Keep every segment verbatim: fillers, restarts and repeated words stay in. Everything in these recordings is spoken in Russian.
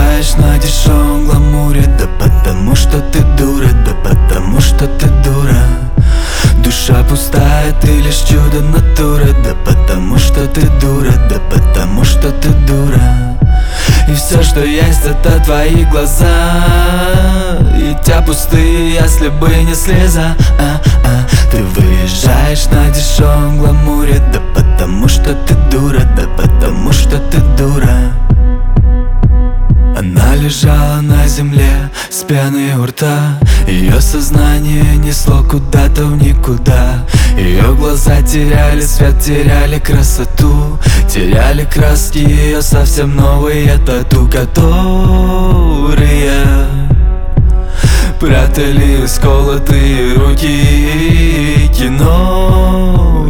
выезжаешь на дешевом гламуре? Да потому что ты дура, да потому что ты дура. Душа пустая, ты лишь чудо натура. Да потому что ты дура, да потому что ты дура. И все, что есть, это твои глаза, и те пустые, если бы не слеза. а -а. Ты выезжаешь на дешевом гламуре? Да потому что ты дура, да потому что ты дура. Она лежала на земле с пеной у рта. Ее сознание несло куда-то в никуда. Ее глаза теряли свет, теряли красоту, теряли краски ее совсем новые тату, которые прятали сколотые руки. Кино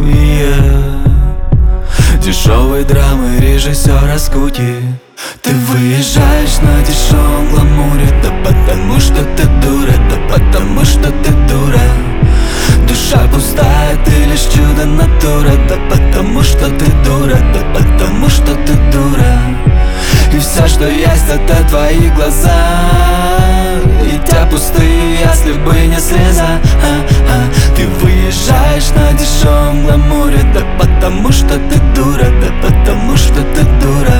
дешевой драмы режиссера скуки. Ты выезжаешь на дешевом гламуре? Да потому что ты дура, да потому что ты дура. Душа пустая, ты лишь чудо натура. Да потому что ты дура, да потому что ты дура. И все, что есть, это твои глаза, и те пустые, если бы не слеза. а -а. Ты выезжаешь на дешевом гламуре? Да потому что ты дура, да потому что ты дура.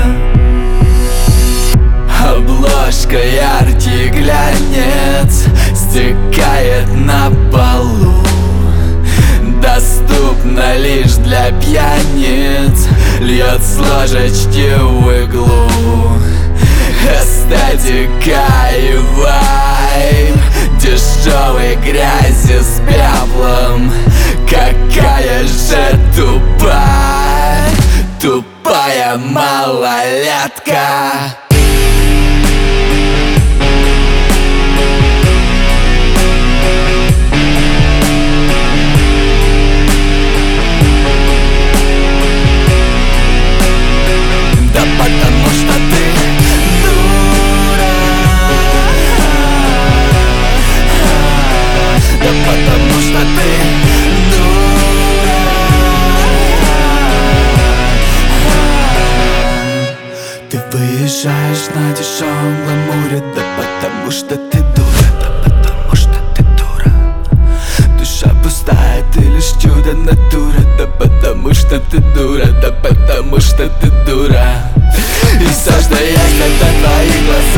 Обложка яркий глянец стекает на полу, доступна лишь для пьяниц, льет с ложечки в иглу. Эстетика и вайб дешевой грязи с пеплом. Какая же тупая, тупая малолетка. Потому что ты дура, да потому что ты дура. Ты выезжаешь на дешевом гламуре? Да потому что ты дура, да потому что ты дура. Душа пустая, ты лишь чудо натура. Да потому что ты дура, да потому что ты дура. И все, что есть, это твои глаза.